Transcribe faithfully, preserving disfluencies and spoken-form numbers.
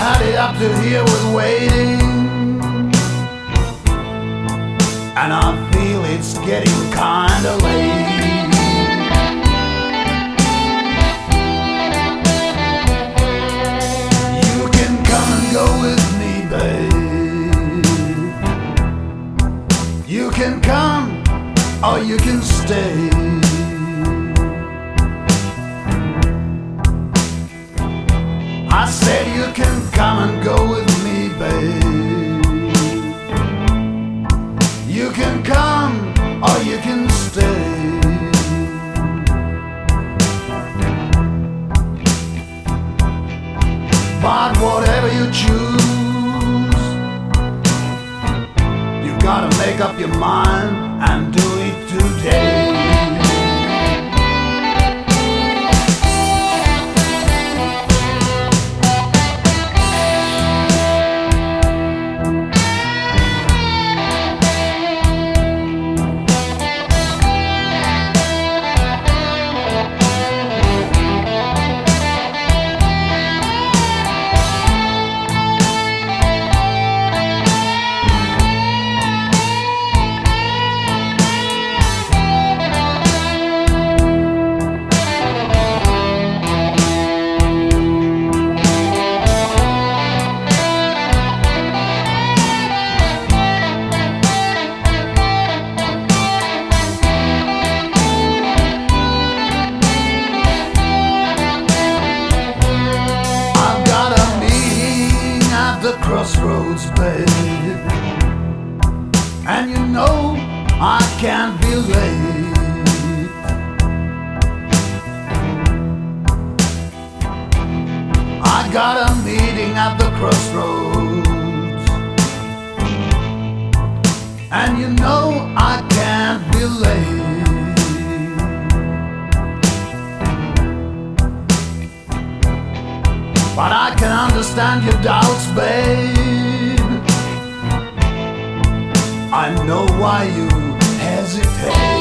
had it up to here with waiting, and I feel it's getting kinda late. You can come and go with me, babe. You can come or you can stay. I said you can come and go with me, babe. You can come or you can stay. But whatever you choose, you gotta make up your mind and do it today. Crossroads, babe, and you know I can't be late. I got a meeting at the crossroads, and you know I can't be late. But I can understand your doubts, babe. I know why you hesitate.